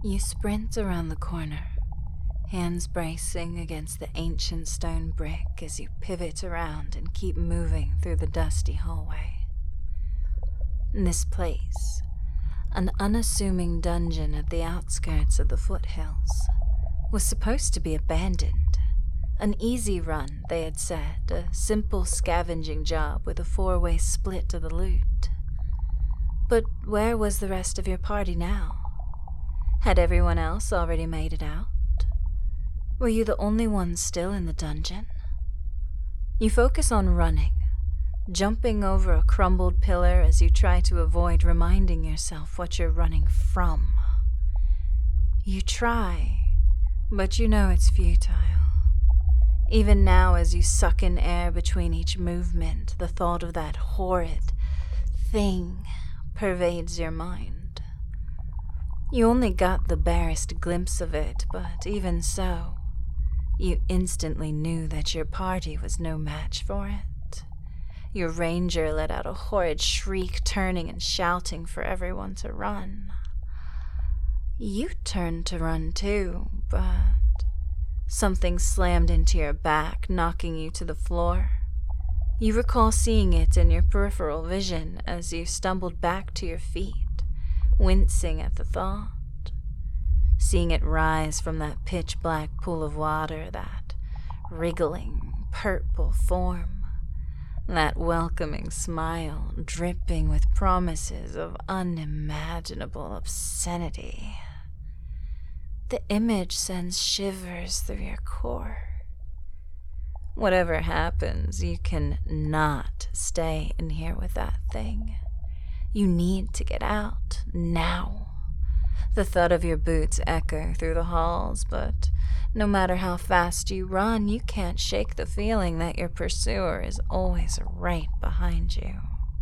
You sprint around the corner, hands bracing against the ancient stone brick as you pivot around and keep moving through the dusty hallway. This place, an unassuming dungeon at the outskirts of the foothills, was supposed to be abandoned. An easy run, they had said, a simple scavenging job with a 4-way split of the loot. But where was the rest of your party now? Had everyone else already made it out? Were you the only one still in the dungeon? You focus on running, jumping over a crumbled pillar as you try to avoid reminding yourself what you're running from. You try, but you know it's futile. Even now, as you suck in air between each movement, the thought of that horrid thing pervades your mind. You only got the barest glimpse of it, but even so, you instantly knew that your party was no match for it. Your ranger let out a horrid shriek, turning and shouting for everyone to run. You turned to run too, but something slammed into your back, knocking you to the floor. You recall seeing it in your peripheral vision as you stumbled back to your feet, wincing at the thought. Seeing it rise from that pitch-black pool of water, that wriggling purple form, that welcoming smile dripping with promises of unimaginable obscenity. The image sends shivers through your core. Whatever happens, you can not stay in here with that thing. You need to get out, now. The thud of your boots echo through the halls, but no matter how fast you run, you can't shake the feeling that your pursuer is always right behind you.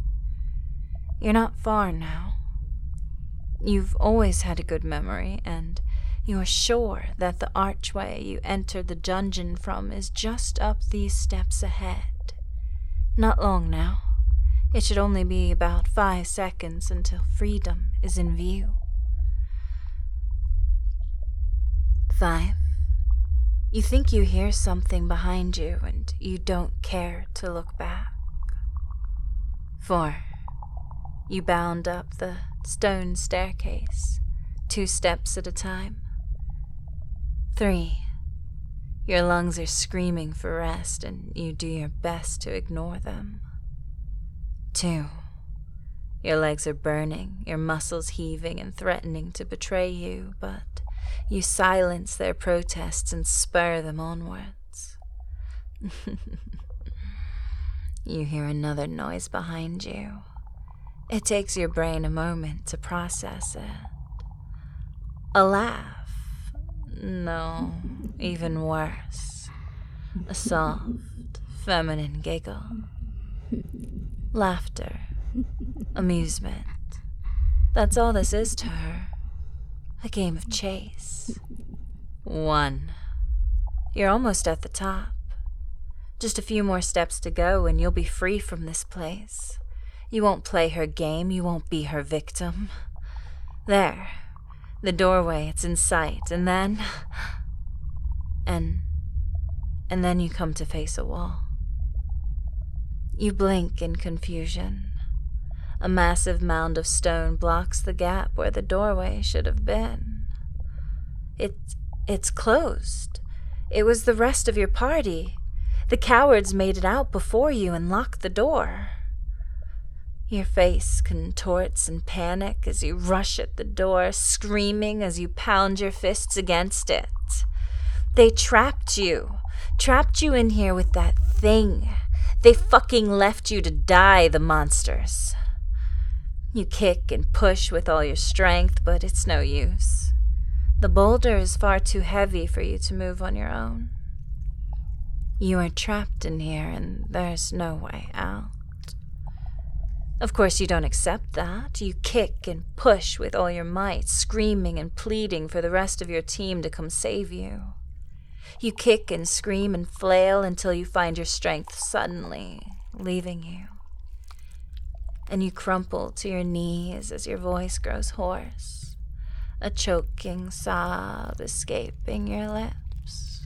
You're not far now. You've always had a good memory, and you're sure that the archway you entered the dungeon from is just up these steps ahead. Not long now. It should only be about 5 seconds until freedom is in view. 5. You think you hear something behind you and you don't care to look back. 4. You bound up the stone staircase, 2 steps at a time. 3. Your lungs are screaming for rest and you do your best to ignore them. 2. Your legs are burning, your muscles heaving and threatening to betray you, but you silence their protests and spur them onwards. You hear another noise behind you. It takes your brain a moment to process it. A laugh. No, even worse. A soft, feminine giggle. Laughter. Amusement. That's all this is to her. A game of chase. 1. You're almost at the top. Just a few more steps to go and you'll be free from this place. You won't play her game, you won't be her victim. There. The doorway, it's in sight, and then... And then you come to face a wall. You blink in confusion. A massive mound of stone blocks the gap where the doorway should have been. It's closed. It was the rest of your party. The cowards made it out before you and locked the door. Your face contorts in panic as you rush at the door, screaming as you pound your fists against it. They trapped you in here with that thing. They fucking left you to die, the monsters. You kick and push with all your strength, but it's no use. The boulder is far too heavy for you to move on your own. You are trapped in here and there's no way out. Of course, you don't accept that. You kick and push with all your might, screaming and pleading for the rest of your team to come save you. You kick and scream and flail until you find your strength suddenly leaving you. And you crumple to your knees as your voice grows hoarse. a choking sob escaping your lips.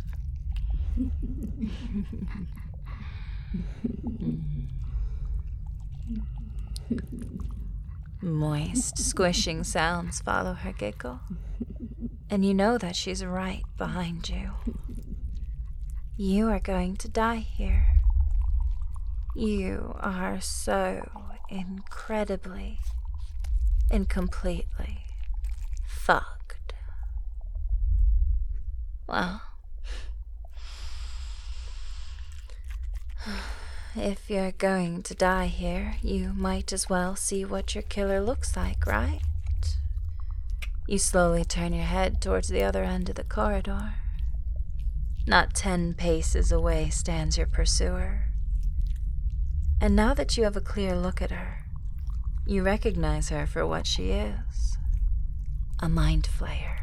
Moist, squishing sounds follow her giggle, and you know that she's right behind you. You are going to die here. You are so incredibly and completely fucked. Well, if you're going to die here, you might as well see what your killer looks like, right? You slowly turn your head towards the other end of the corridor. Not 10 paces away stands your pursuer. And now that you have a clear look at her, you recognize her for what she is. A mind flayer.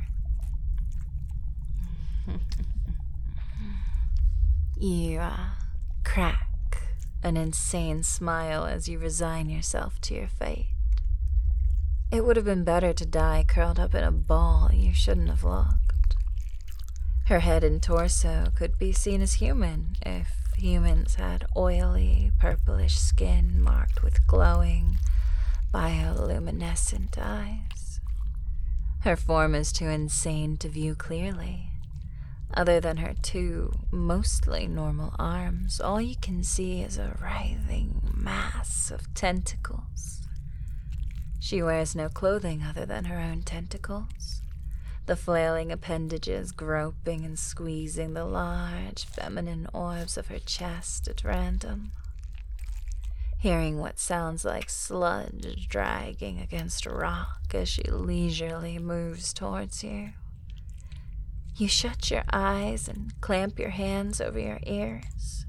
You crack an insane smile as you resign yourself to your fate. It would have been better to die curled up in a ball you shouldn't have looked. Her head and torso could be seen as human if humans had oily, purplish skin marked with glowing, bioluminescent eyes. Her form is too insane to view clearly. Other than her 2 mostly normal arms, all you can see is a writhing mass of tentacles. She wears no clothing other than her own tentacles, the flailing appendages groping and squeezing the large feminine orbs of her chest at random. Hearing what sounds like sludge dragging against rock as she leisurely moves towards you, you shut your eyes and clamp your hands over your ears.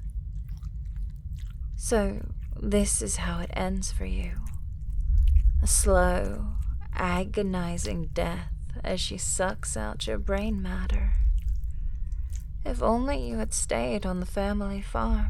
So this is how it ends for you. A slow, agonizing death as she sucks out your brain matter. If only you had stayed on the family farm.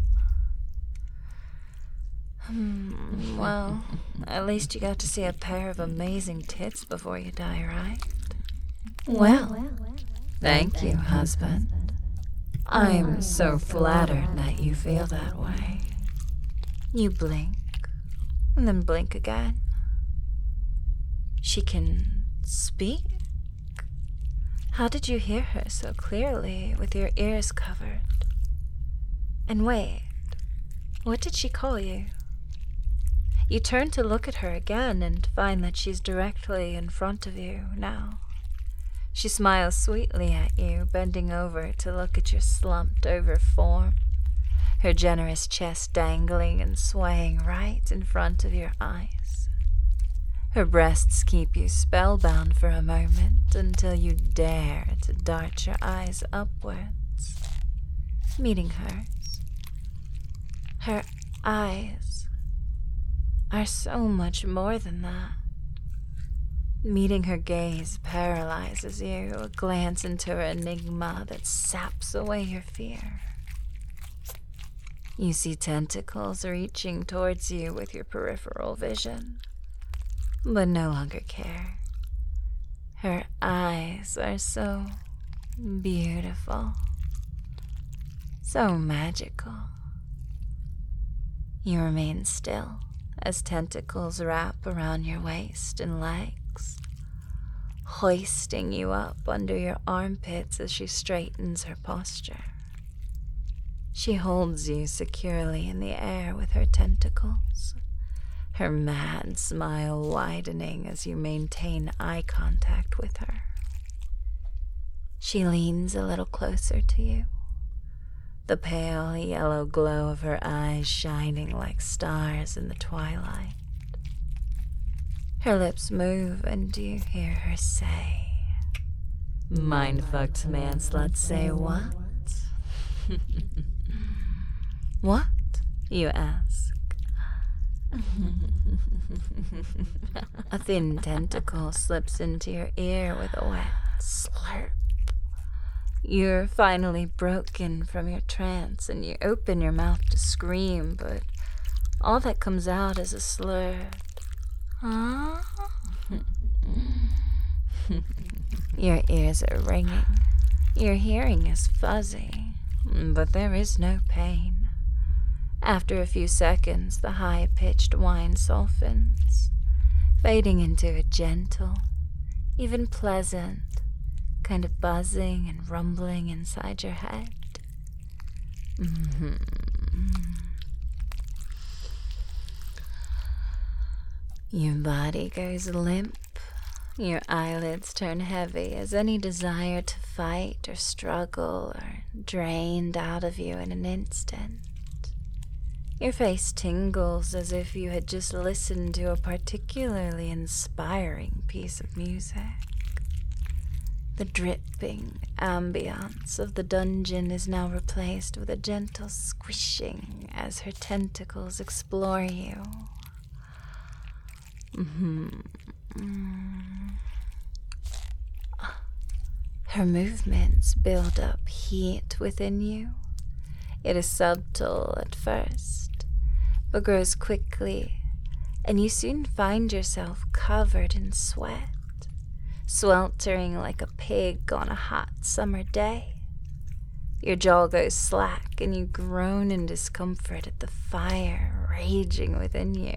Well, at least you got to see a pair of amazing tits before you die, right? Well, thank you, husband. I'm so flattered that you feel that way. You blink, and then blink again. She can speak? How did you hear her so clearly with your ears covered? And wait, what did she call you? You turn to look at her again and find that she's directly in front of you now. She smiles sweetly at you, bending over to look at your slumped-over form, her generous chest dangling and swaying right in front of your eyes. Her breasts keep you spellbound for a moment until you dare to dart your eyes upwards, meeting hers. Her eyes are so much more than that. Meeting her gaze paralyzes you, a glance into her enigma that saps away your fear. You see tentacles reaching towards you with your peripheral vision, but no longer care. Her eyes are so beautiful, so magical. You remain still as tentacles wrap around your waist and legs, hoisting you up under your armpits as she straightens her posture. She holds you securely in the air with her tentacles, her mad smile widening as you maintain eye contact with her. She leans a little closer to you, the pale yellow glow of her eyes shining like stars in the twilight. Her lips move and you hear her say, "Mind-fucked man slut say what?" What? You ask. A thin tentacle slips into your ear with a wet slurp. You're finally broken from your trance and you open your mouth to scream, but all that comes out is a slurred, "Huh?" Your ears are ringing. Your hearing is fuzzy, but there is no pain. After a few seconds, the high-pitched whine softens, fading into a gentle, even pleasant, kind of buzzing and rumbling inside your head. Your body goes limp. Your eyelids turn heavy as any desire to fight or struggle are drained out of you in an instant. Your face tingles as if you had just listened to a particularly inspiring piece of music. The dripping ambience of the dungeon is now replaced with a gentle squishing as her tentacles explore you. Her movements build up heat within you. It is subtle at first, but grows quickly, and you soon find yourself covered in sweat, sweltering like a pig on a hot summer day. Your jaw goes slack, and you groan in discomfort at the fire raging within you.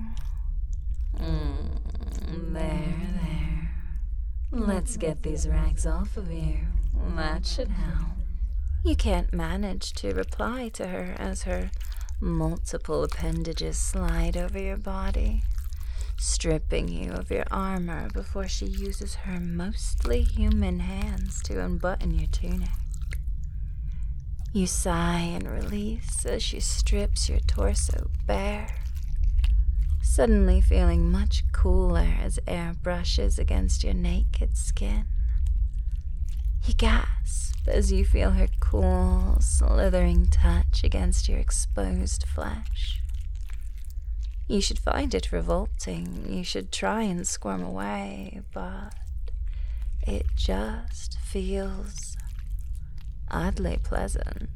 There. Let's get these rags off of you. That should help. You can't manage to reply to her as her multiple appendages slide over your body, stripping you of your armor before she uses her mostly human hands to unbutton your tunic. You sigh in release as she strips your torso bare, suddenly feeling much cooler as air brushes against your naked skin. You gasp as you feel her cool, slithering touch against your exposed flesh. You should find it revolting. You should try and squirm away, but it just feels oddly pleasant.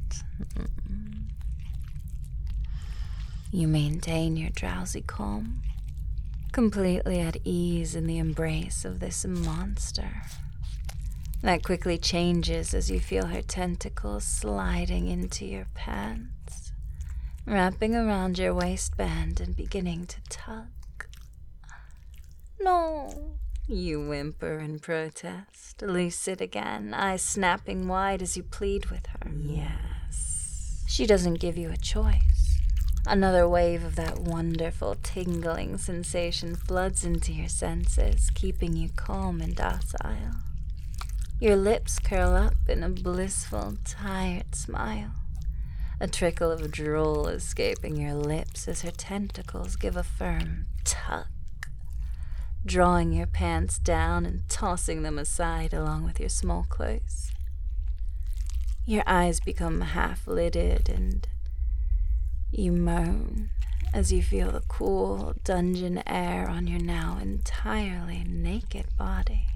You maintain your drowsy calm, completely at ease in the embrace of this monster. That quickly changes as you feel her tentacles sliding into your pants, wrapping around your waistband and beginning to tug. No, you whimper in protest, lucid again, eyes snapping wide as you plead with her. Yes. She doesn't give you a choice. Another wave of that wonderful tingling sensation floods into your senses, keeping you calm and docile. Your lips curl up in a blissful, tired smile. A trickle of drool escaping your lips as her tentacles give a firm tug, drawing your pants down and tossing them aside along with your small clothes. Your eyes become half-lidded and you moan as you feel the cool dungeon air on your now entirely naked body.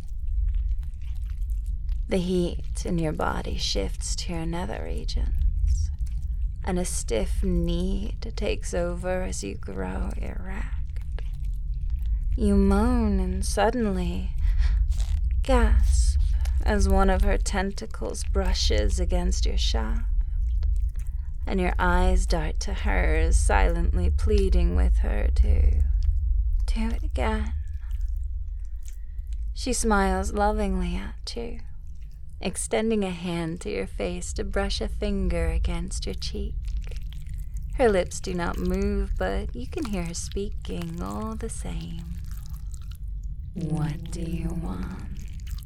The heat in your body shifts to your nether regions, and a stiff need takes over as you grow erect. You moan and suddenly gasp as one of her tentacles brushes against your shaft, and your eyes dart to hers, silently pleading with her to do it again. She smiles lovingly at you, extending a hand to your face to brush a finger against your cheek. Her lips do not move, but you can hear her speaking all the same. What do you want?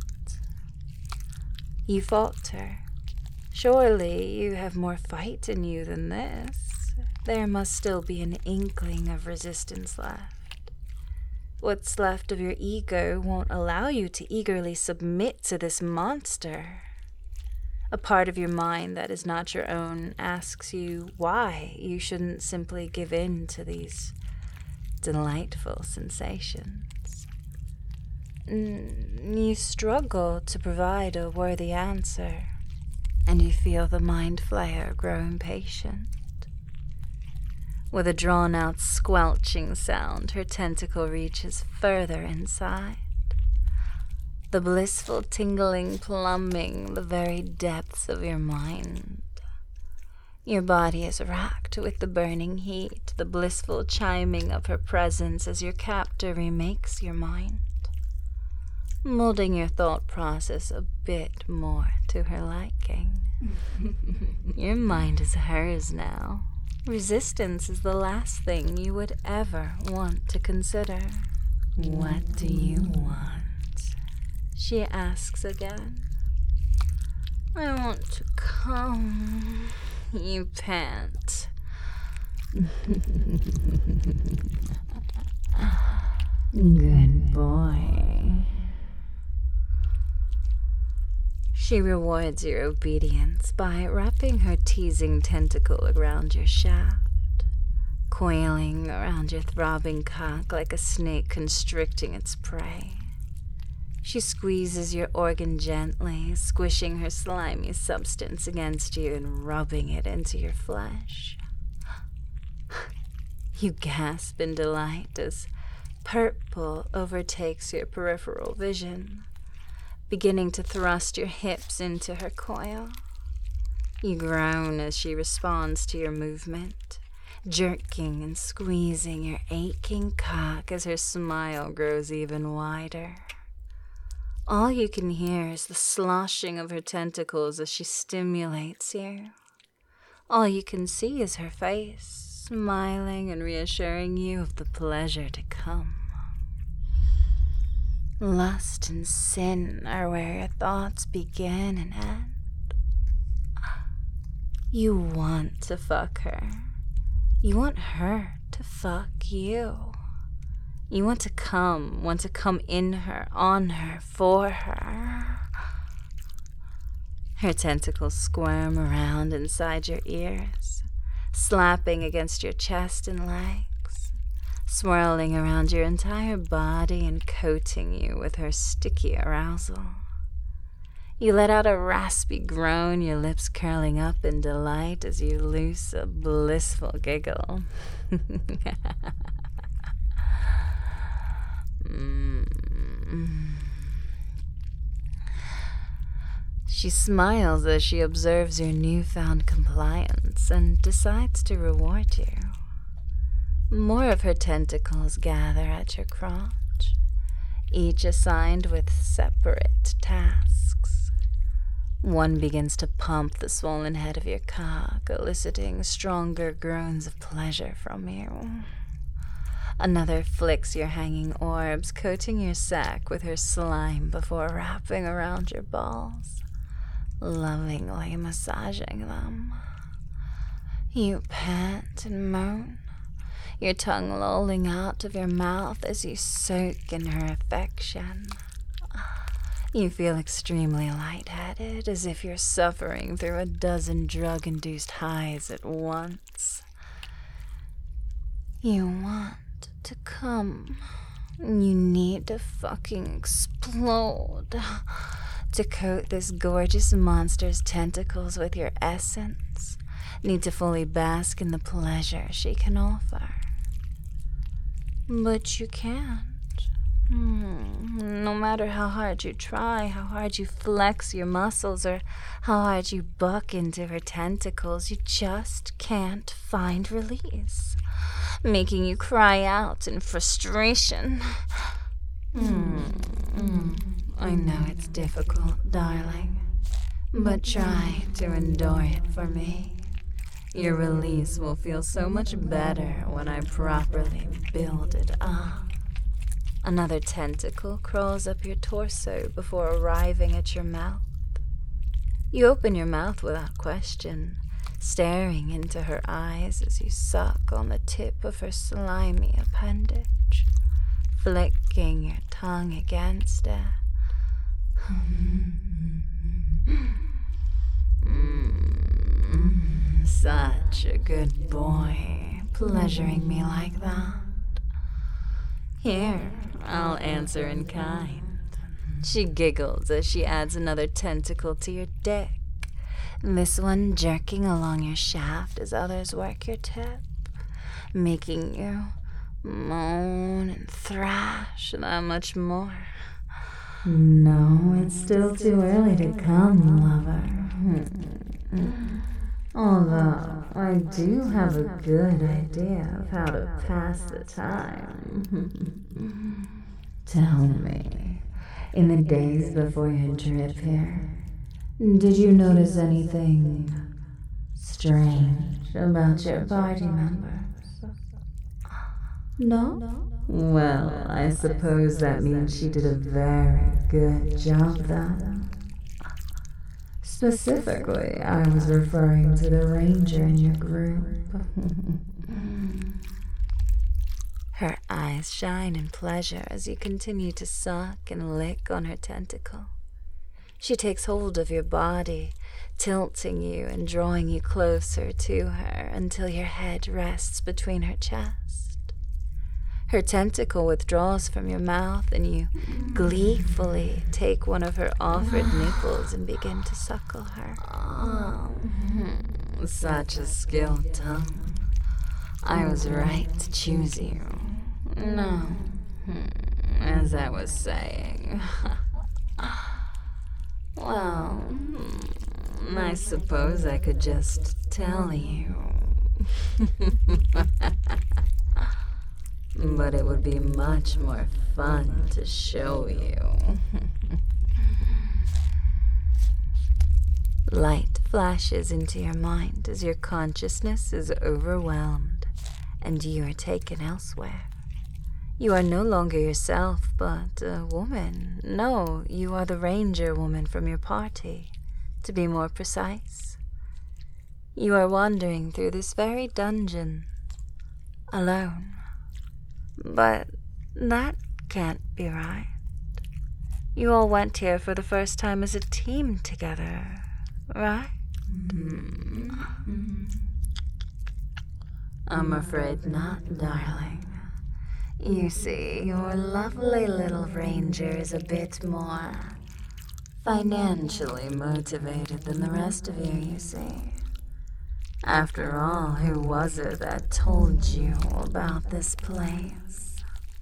You falter. Surely you have more fight in you than this. There must still be an inkling of resistance left. What's left of your ego won't allow you to eagerly submit to this monster. A part of your mind that is not your own asks you why you shouldn't simply give in to these delightful sensations. You struggle to provide a worthy answer, and you feel the mind flayer grow impatient. With a drawn-out squelching sound, her tentacle reaches further inside. the blissful tingling plumbing the very depths of your mind. Your body is racked with the burning heat, the blissful chiming of her presence as your captor remakes your mind, molding your thought process a bit more to her liking. Your mind is hers now. Resistance is the last thing you would ever want to consider. What do you want? She asks again. I want to come. You pant. Good boy. She rewards your obedience by wrapping her teasing tentacle around your shaft, coiling around your throbbing cock like a snake constricting its prey. She squeezes your organ gently, squishing her slimy substance against you and rubbing it into your flesh. You gasp in delight as purple overtakes your peripheral vision, beginning to thrust your hips into her coil. You groan as she responds to your movement, jerking and squeezing your aching cock as her smile grows even wider. All you can hear is the sloshing of her tentacles as she stimulates you. All you can see is her face, smiling and reassuring you of the pleasure to come. Lust and sin are where your thoughts begin and end. You want to fuck her. You want her to fuck you. You want to come in her, on her, for her. Her tentacles squirm around inside your ears, slapping against your chest and legs, swirling around your entire body and coating you with her sticky arousal. You let out a raspy groan, your lips curling up in delight as you loose a blissful giggle. She smiles as she observes your newfound compliance and decides to reward you. More of her tentacles gather at your crotch, each assigned with separate tasks. One begins to pump the swollen head of your cock, eliciting stronger groans of pleasure from you. Another flicks your hanging orbs, coating your sack with her slime before wrapping around your balls, lovingly massaging them. You pant and moan, your tongue lolling out of your mouth as you soak in her affection. You feel extremely lightheaded, as if you're suffering through a dozen drug-induced highs at once. You want to come. You need to fucking explode to coat this gorgeous monster's tentacles with your essence. Need to fully bask in the pleasure she can offer. But you can't. No matter how hard you try, how hard you flex your muscles, or how hard you buck into her tentacles, you just can't find release, making you cry out in frustration. I know it's difficult, darling, but try to endure it for me. Your release will feel so much better when I properly build it up. Another tentacle crawls up your torso before arriving at your mouth. You open your mouth without question, staring into her eyes as you suck on the tip of her slimy appendage, flicking your tongue against it. Such a good boy, pleasuring me like that. Here, I'll answer in kind. She giggles as she adds another tentacle to your dick, this one jerking along your shaft as others work your tip, making you moan and thrash that much more. No, it's still too early to come, lover. Although, I do have a good idea of how to pass the time. Tell me, in the days before your trip here, did you notice anything strange about your party members? No? Well, I suppose that means she did a very good job then. Specifically, I was referring to the ranger in your group. Her eyes shine in pleasure as you continue to suck and lick on her tentacle. She takes hold of your body, tilting you and drawing you closer to her until your head rests between her chest. Her tentacle withdraws from your mouth and you gleefully take one of her offered nipples and begin to suckle her. Such a skilled tongue. I was right to choose you. No, as I was saying. Well, I suppose I could just tell you. But it would be much more fun to show you. Light flashes into your mind as your consciousness is overwhelmed and you are taken elsewhere. You are no longer yourself, but a woman. No, you are the ranger woman from your party, to be more precise. You are wandering through this very dungeon, alone. But that can't be right. You all went here for the first time as a team together, right? I'm afraid not, darling. You see, your lovely little ranger is a bit more financially motivated than the rest of you see. After all, who was it that told you about this place?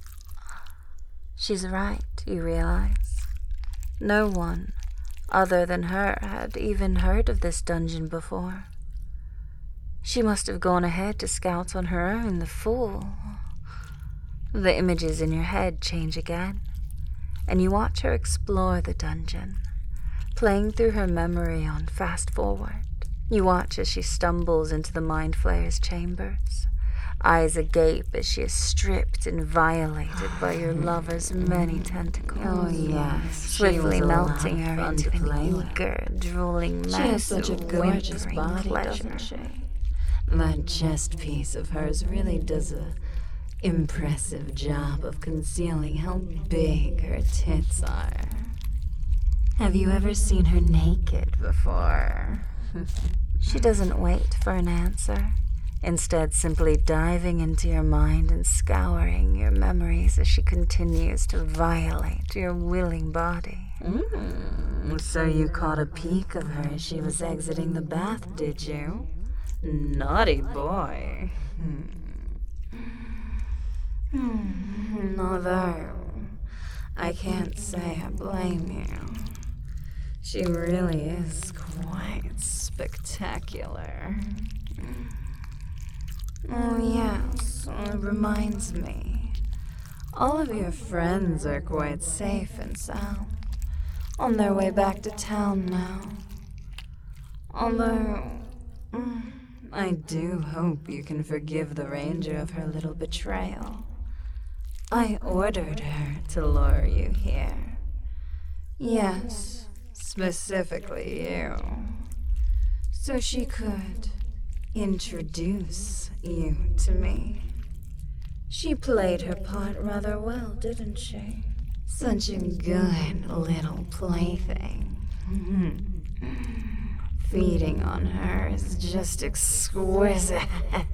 She's right, you realize. No one, other than her, had even heard of this dungeon before. She must have gone ahead to scout on her own, the fool. The images in your head change again, and you watch her explore the dungeon, playing through her memory on fast forward. You watch as she stumbles into the Mind Flayer's chambers, eyes agape as she is stripped and violated by your lover's many tentacles. Oh, yes. Swiftly melting her into an eager, drooling mess. She has such a gorgeous body, doesn't she? That chest piece of hers really does a impressive job of concealing how big her tits are. Have you ever seen her naked before? She doesn't wait for an answer, instead simply diving into your mind and scouring your memories as she continues to violate your willing body. So you caught a peek of her as she was exiting the bath, did you? Naughty boy. Although, I can't say I blame you. She really is quite spectacular. Oh, yes, it reminds me. All of your friends are quite safe and sound, on their way back to town now. Although, I do hope you can forgive the ranger of her little betrayal. I ordered her to lure you here. Yes, specifically you. So she could introduce you to me. She played her part rather well, didn't she? Such a good little plaything. Feeding on her is just exquisite.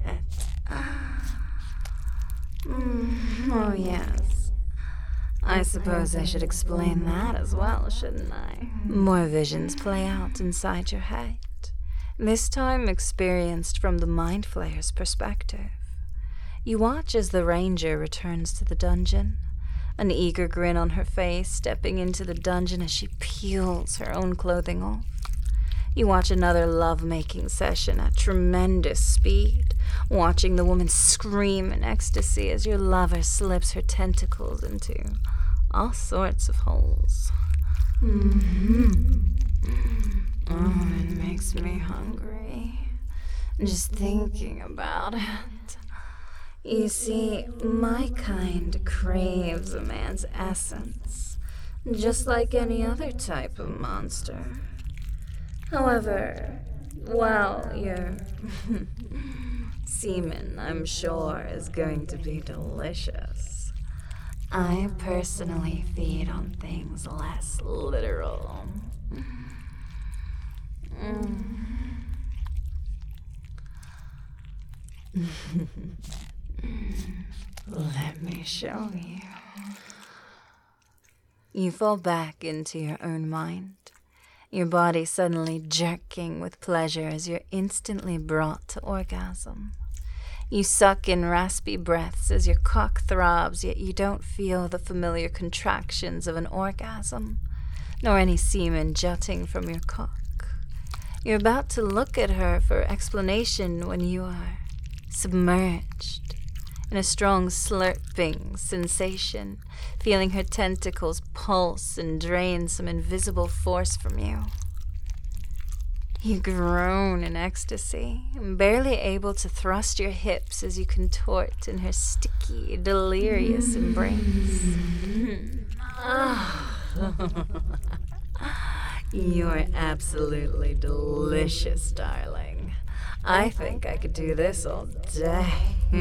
Oh, yes. I suppose I should explain that as well, shouldn't I? More visions play out inside your head, this time experienced from the Mind Flayer's perspective. You watch as the ranger returns to the dungeon, an eager grin on her face, stepping into the dungeon as she peels her own clothing off. You watch another love-making session at tremendous speed, watching the woman scream in ecstasy as your lover slips her tentacles into all sorts of holes. Oh, it makes me hungry, just thinking about it. You see, my kind craves a man's essence, just like any other type of monster. However, well, your semen, I'm sure, is going to be delicious. I personally feed on things less literal. Let me show you. You fall back into your own mind, your body suddenly jerking with pleasure as you're instantly brought to orgasm. You suck in raspy breaths as your cock throbs, yet you don't feel the familiar contractions of an orgasm, nor any semen jutting from your cock. You're about to look at her for explanation when you are submerged in a strong slurping sensation, feeling her tentacles pulse and drain some invisible force from you. You groan in ecstasy, barely able to thrust your hips as you contort in her sticky, delirious embrace. You're absolutely delicious, darling. I think I could do this all day.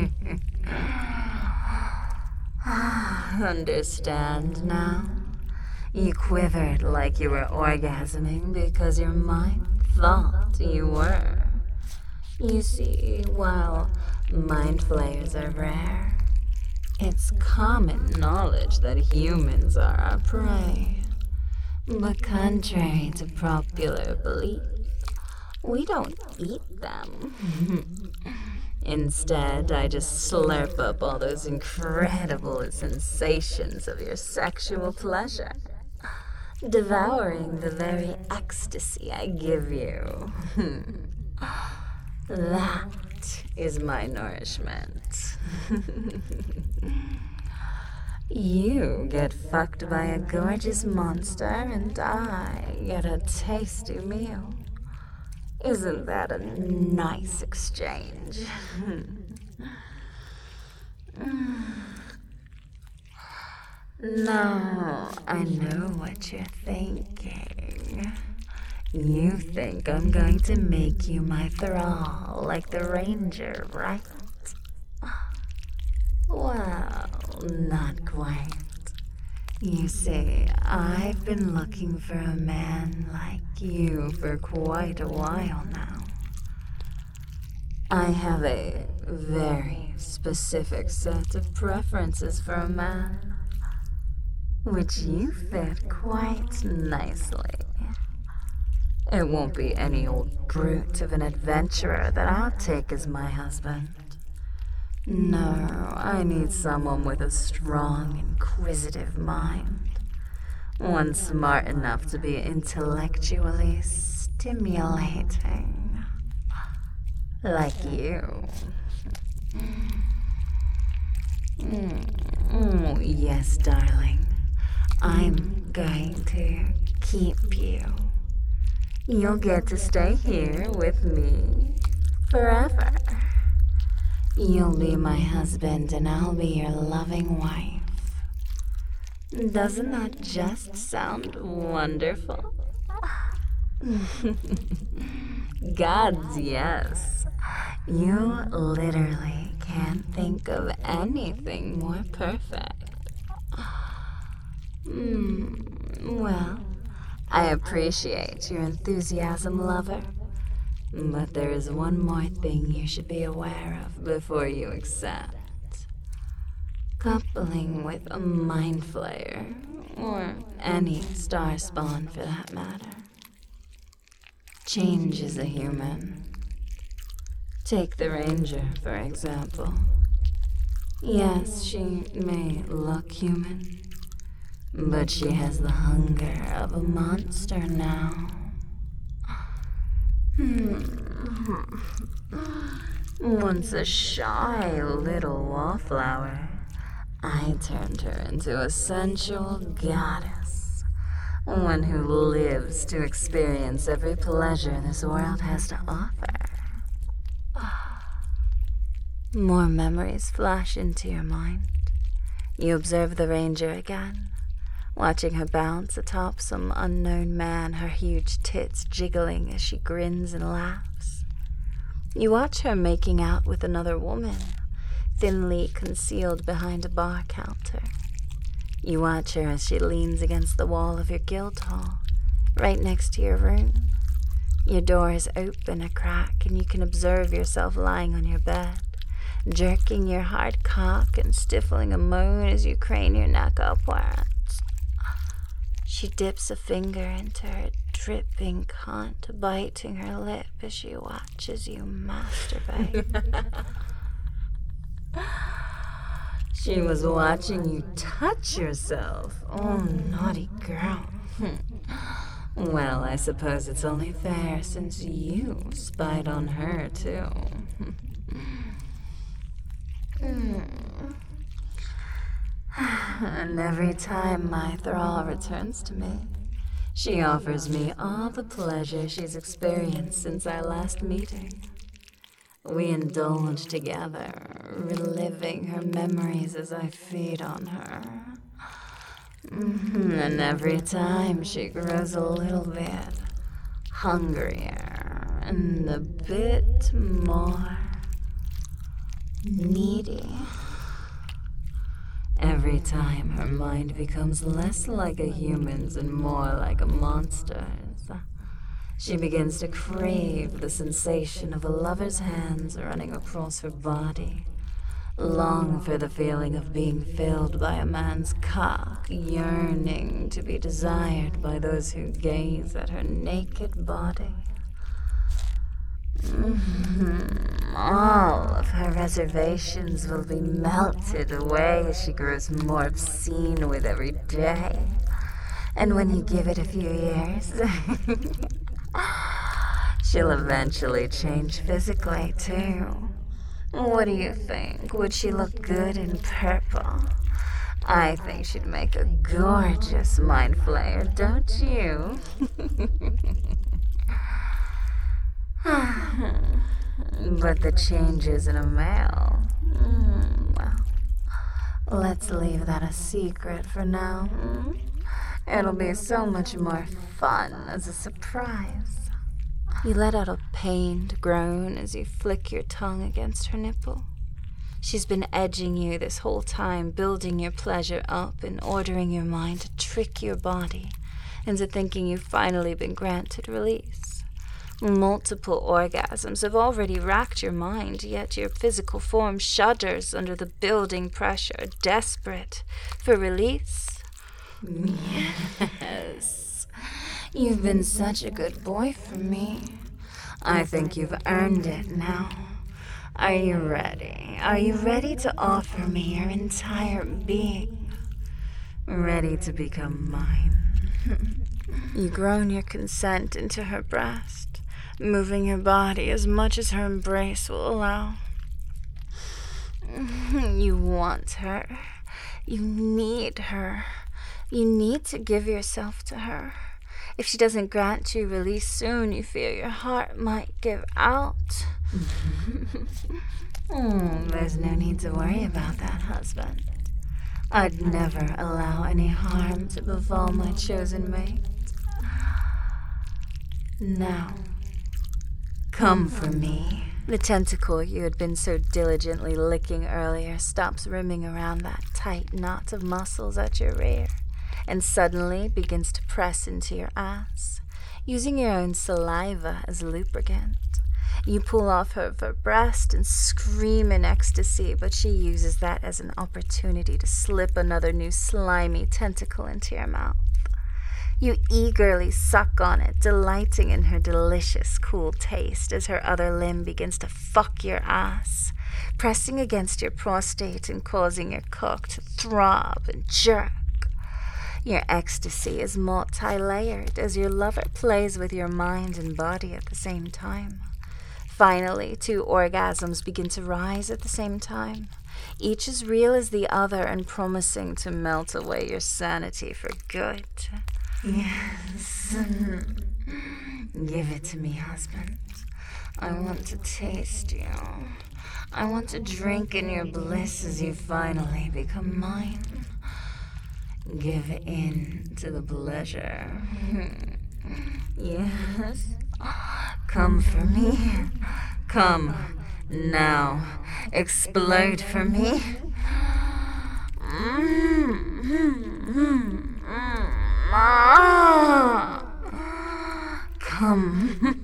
Understand now? You quivered like you were orgasming because your mind thought you were. You see, while mind flayers are rare, it's common knowledge that humans are our prey. But contrary to popular belief, we don't eat them. Instead, I just slurp up all those incredible sensations of your sexual pleasure, devouring the very ecstasy I give you. That is my nourishment. You get fucked by a gorgeous monster, and I get a tasty meal. Isn't that a nice exchange? Now, I know what you're thinking. You think I'm going to make you my thrall like the ranger, right? Well, not quite. You see, I've been looking for a man like you for quite a while now. I have a very specific set of preferences for a man, which you fit quite nicely. It won't be any old brute of an adventurer that I'll take as my husband. No, I need someone with a strong, inquisitive mind. One smart enough to be intellectually stimulating. Like you. Oh, yes, darling. I'm going to keep you. You'll get to stay here with me forever. You'll be my husband and I'll be your loving wife. Doesn't that just sound wonderful? Gods, yes. You literally can't think of anything more perfect. Well, I appreciate your enthusiasm, lover. But there is one more thing you should be aware of before you accept. Coupling with a mind flayer, or any star spawn for that matter, changes a human. Take the Ranger, for example. Yes, she may look human, but she has the hunger of a monster now. Once a shy little wallflower, I turned her into a sensual goddess, one who lives to experience every pleasure this world has to offer. More memories flash into your mind. You observe the ranger again, watching her bounce atop some unknown man, her huge tits jiggling as she grins and laughs. You watch her making out with another woman, thinly concealed behind a bar counter. You watch her as she leans against the wall of your guild hall, right next to your room. Your door is open a crack, and you can observe yourself lying on your bed, jerking your hard cock and stifling a moan as you crane your neck upwards. She dips a finger into her dripping cunt, biting her lip as she watches you masturbate. She was watching you touch yourself. Oh, naughty girl. Well, I suppose it's only fair since you spied on her, too. And every time my thrall returns to me, she offers me all the pleasure she's experienced since our last meeting. We indulge together, reliving her memories as I feed on her. And every time she grows a little bit hungrier and a bit more needy. Every time her mind becomes less like a human's and more like a monster's, she begins to crave the sensation of a lover's hands running across her body, long for the feeling of being filled by a man's cock, yearning to be desired by those who gaze at her naked body. All of her reservations will be melted away as she grows more obscene with every day. And when you give it a few years, she'll eventually change physically, too. What do you think? Would she look good in purple? I think she'd make a gorgeous mind flayer, don't you? But the changes in a male, well, let's leave that a secret for now. It'll be so much more fun as a surprise. You let out a pained groan as you flick your tongue against her nipple. She's been edging you this whole time, building your pleasure up and ordering your mind to trick your body into thinking you've finally been granted release. Multiple orgasms have already racked your mind, yet your physical form shudders under the building pressure, desperate for release. Yes, you've been such a good boy for me. I think you've earned it now. Are you ready? Are you ready to offer me your entire being? Ready to become mine? You groan your consent into her breast, moving your body as much as her embrace will allow. You want her. You need her. You need to give yourself to her. If she doesn't grant you release soon, you fear your heart might give out. There's no need to worry about that, husband. I'd never allow any harm to befall my chosen mate. Now, come for me. The tentacle you had been so diligently licking earlier stops rimming around that tight knot of muscles at your rear and suddenly begins to press into your ass, using your own saliva as lubricant. You pull off her breast and scream in ecstasy, but she uses that as an opportunity to slip another new slimy tentacle into your mouth. You eagerly suck on it, delighting in her delicious, cool taste as her other limb begins to fuck your ass, pressing against your prostate and causing your cock to throb and jerk. Your ecstasy is multi-layered as your lover plays with your mind and body at the same time. Finally, 2 orgasms begin to rise at the same time, each as real as the other and promising to melt away your sanity for good. Yes. Give it to me, husband. I want to taste you. I want to drink in your bliss as you finally become mine. Give in to the pleasure. Yes. Come for me. Come now. Explode for me. Come.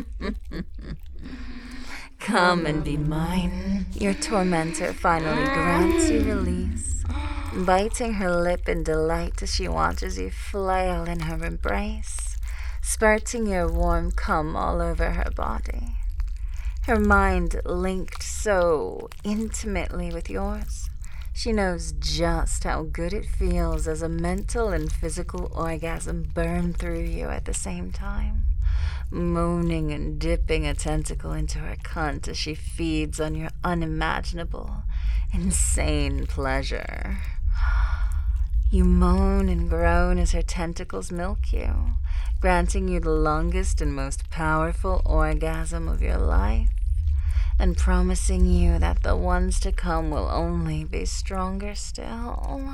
Come and be mine. Your tormentor finally grants you release, biting her lip in delight as she watches you flail in her embrace, spurting your warm cum all over her body. Her mind linked so intimately with yours, she knows just how good it feels as a mental and physical orgasm burn through you at the same time, moaning and dipping a tentacle into her cunt as she feeds on your unimaginable, insane pleasure. You moan and groan as her tentacles milk you, granting you the longest and most powerful orgasm of your life, and promising you that the ones to come will only be stronger still.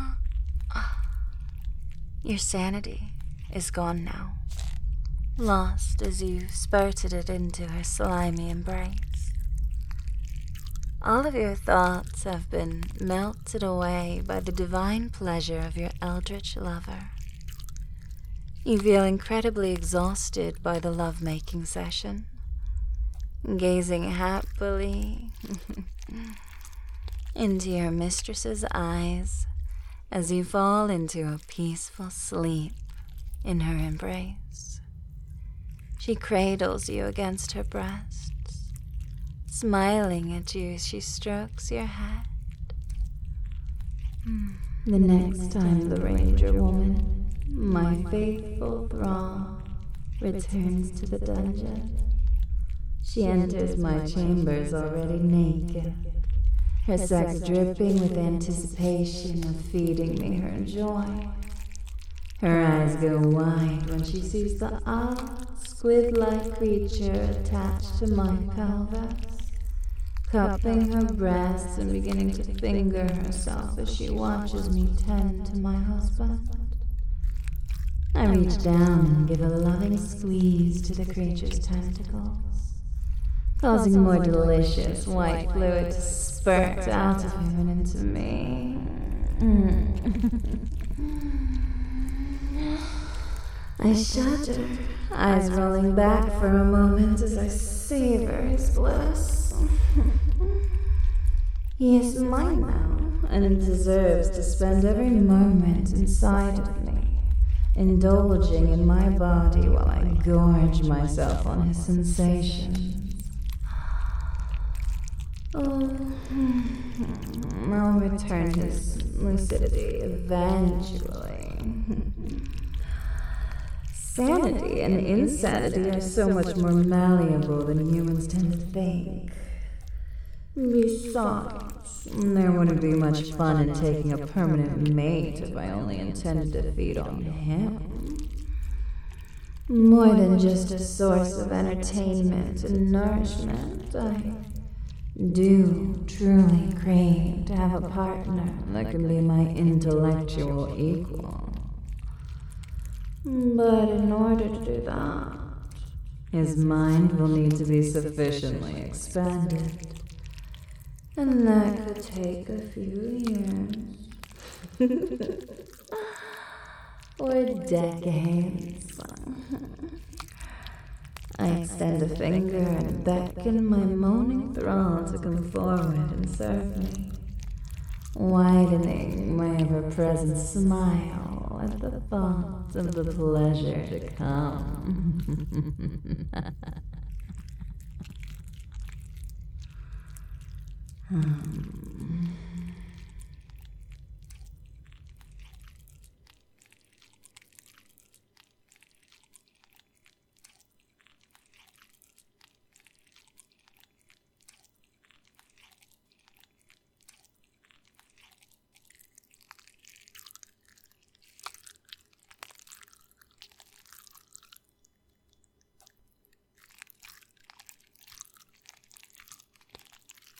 Your sanity is gone now, lost as you spurted it into her slimy embrace. All of your thoughts have been melted away by the divine pleasure of your eldritch lover. You feel incredibly exhausted by the lovemaking session, gazing happily into your mistress's eyes as you fall into a peaceful sleep in her embrace. She cradles you against her breasts, smiling at you as she strokes your head. The next time the Ranger woman, my faithful thrall, returns to the dungeon, she enters my chambers already naked, her sex dripping with anticipation of feeding me her joy. Her eyes go wide when she sees the odd, squid-like creature attached to my pelvis, cupping her breasts and beginning to finger herself as she watches me tend to my husband. I reach down and give a loving squeeze to the creature's tentacles, causing more delicious white fluid to spurt out of him and into me. I shudder, eyes rolling back for a moment as I savor his bliss. He is mine now, and deserves to spend every moment inside of me, indulging in my body while I gorge myself on his sensations. I'll return his lucidity eventually. Sanity and insanity are so much more malleable than humans tend to think. Besides, there wouldn't be much fun in taking a permanent mate if I only intended to feed on him. More than just a source of entertainment and nourishment, I do truly crave to have a partner that can be my intellectual equal. But in order to do that, his mind will need to be sufficiently expanded. And that could take a few years. Or decades. I extend a finger and beckon my moaning thrall to come forward and serve me, widening my ever-present smile at the thought of the pleasure to come.